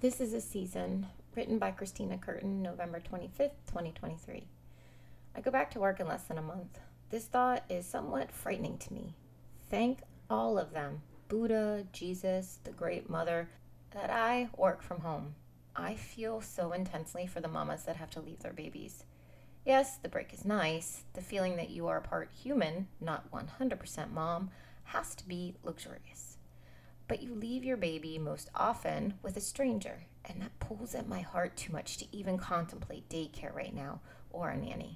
This is a Season, written by Christina Curtin, November 25th, 2023. I go back to work in less than a month. This thought is somewhat frightening to me. Thank all of them, Buddha, Jesus, the Great Mother, that I work from home. I feel so intensely for the mamas that have to leave their babies. Yes, the break is nice. The feeling that you are a part human, not 100% mom, has to be luxurious. But you leave your baby most often with a stranger, and that pulls at my heart too much to even contemplate daycare right now or a nanny.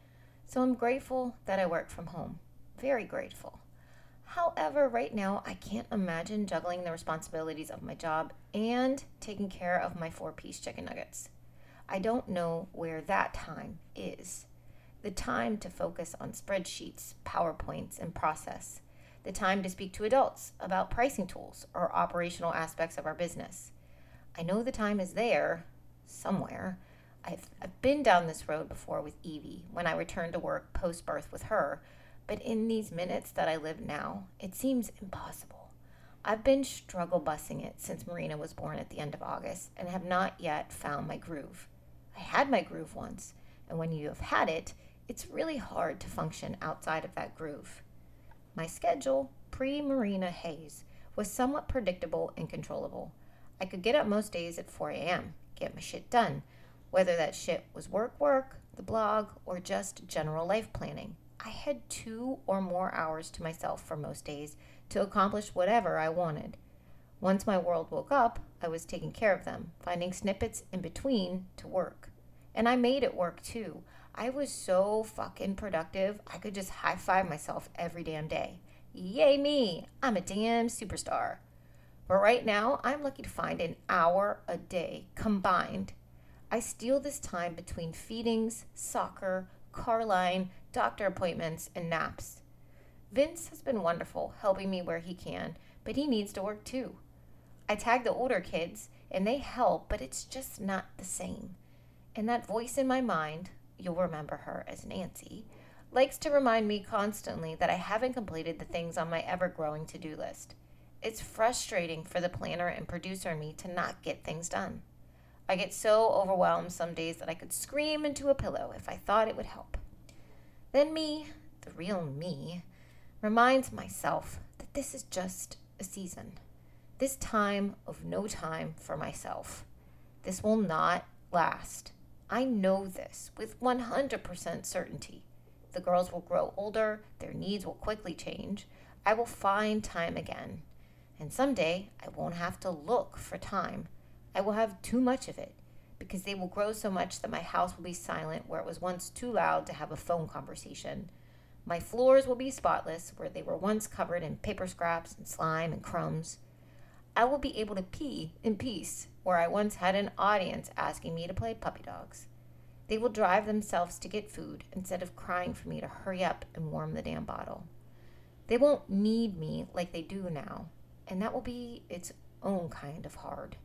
So I'm grateful that I work from home. Very grateful. However, right now I can't imagine juggling the responsibilities of my job and taking care of my 4-piece chicken nuggets. I don't know where that time is. The time to focus on spreadsheets, PowerPoints, and process. The time to speak to adults about pricing tools or operational aspects of our business. I know the time is there, somewhere. I've been down this road before with Evie when I returned to work post-birth with her, but in these minutes that I live now, it seems impossible. I've been struggle bussing it since Marina was born at the end of August and have not yet found my groove. I had my groove once, and when you have had it, it's really hard to function outside of that groove. My schedule, pre-Marina Hayes, was somewhat predictable and controllable. I could get up most days at 4 a.m., get my shit done, whether that shit was work, the blog, or just general life planning. I had 2 or more hours to myself for most days to accomplish whatever I wanted. Once my world woke up, I was taking care of them, finding snippets in between to work. And I made it work too. I was so fucking productive, I could just high-five myself every damn day. Yay me, I'm a damn superstar. But right now, I'm lucky to find an hour a day combined. I steal this time between feedings, soccer, car line, doctor appointments, and naps. Vince has been wonderful, helping me where he can, but he needs to work too. I tag the older kids, and they help, but it's just not the same. And that voice in my mind, you'll remember her as Nancy, likes to remind me constantly that I haven't completed the things on my ever-growing to-do list. It's frustrating for the planner and producer in me to not get things done. I get so overwhelmed some days that I could scream into a pillow if I thought it would help. Then me, the real me, reminds myself that this is just a season. This time of no time for myself. This will not last. I know this with 100% certainty. The girls will grow older, their needs will quickly change. I will find time again. And someday, I won't have to look for time. I will have too much of it, because they will grow so much that my house will be silent where it was once too loud to have a phone conversation. My floors will be spotless where they were once covered in paper scraps and slime and crumbs. I will be able to pee in peace where I once had an audience asking me to play puppy dogs. They will drive themselves to get food instead of crying for me to hurry up and warm the damn bottle. They won't need me like they do now, and that will be its own kind of hard.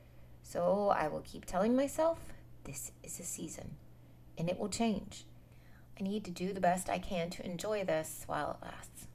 So I will keep telling myself, this is a season, and it will change. I need to do the best I can to enjoy this while it lasts.